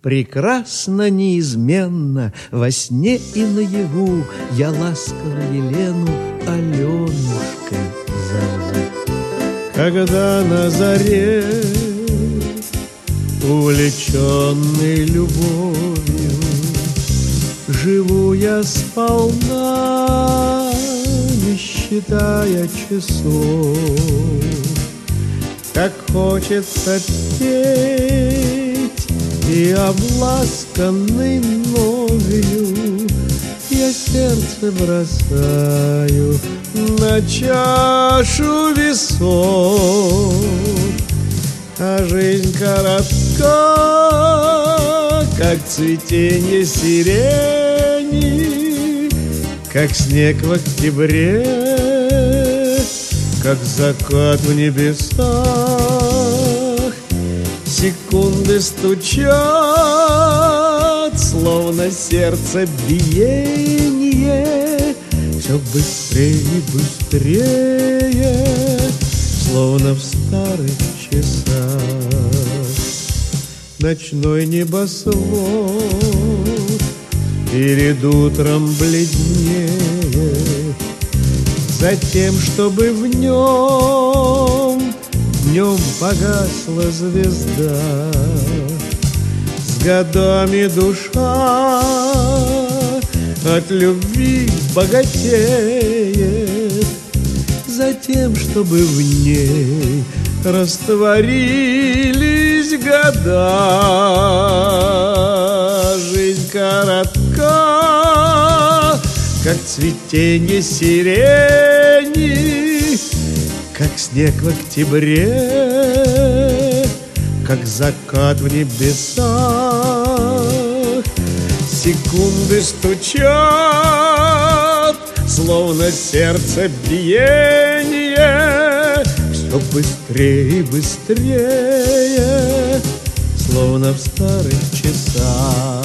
Прекрасно, неизменно, во сне и наяву я ласково Елену Аленушкой зову. Когда на заре, увлеченный любовью, живу я сполна, не считая часов, как хочется петь, и обласканный новью я сердце бросаю на чашу весов. А жизнь коротка, как цветение сирени, как снег в октябре, как закат в небесах. Секунды стучат, словно сердце биение, все быстрее и быстрее, словно в старых часах. Ночной небосвод перед утром бледнее, затем, чтобы в нем днем погасла звезда. С годами душа от любви богатеет, затем, чтобы в ней растворились года. Жизнь коротка, как цветение сирени, как снег в октябре, как закат в небесах. Секунды стучат, словно сердце биение, все быстрее и быстрее, словно в старых часах.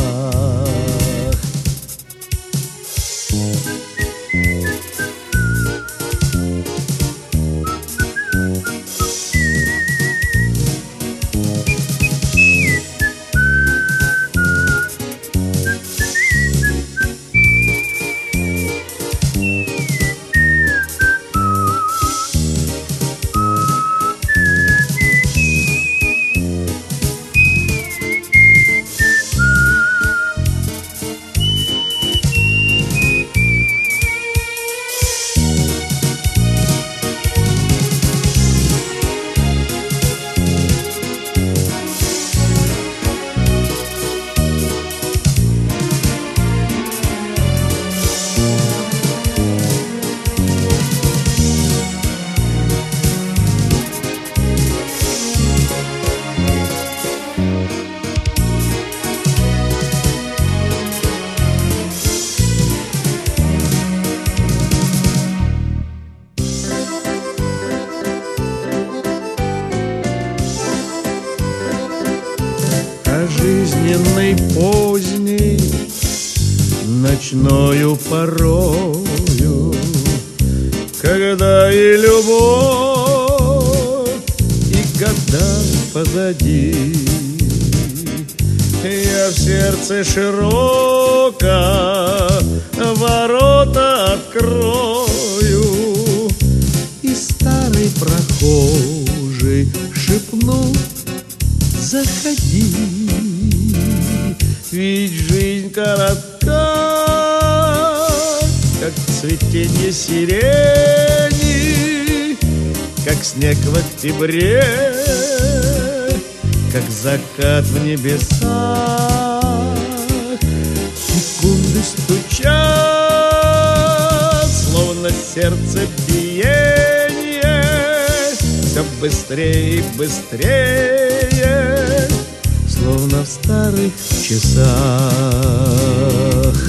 Жизненной поздней, ночною порою, когда и любовь, и года позади, я в сердце широко ворота открою, и старый прохожий шепнул: заходи. Ведь жизнь коротка, как цветение сирени, как снег в октябре, как закат в небесах. Секунды стучат, словно сердце биение, все быстрее и быстрее, словно в старых часах.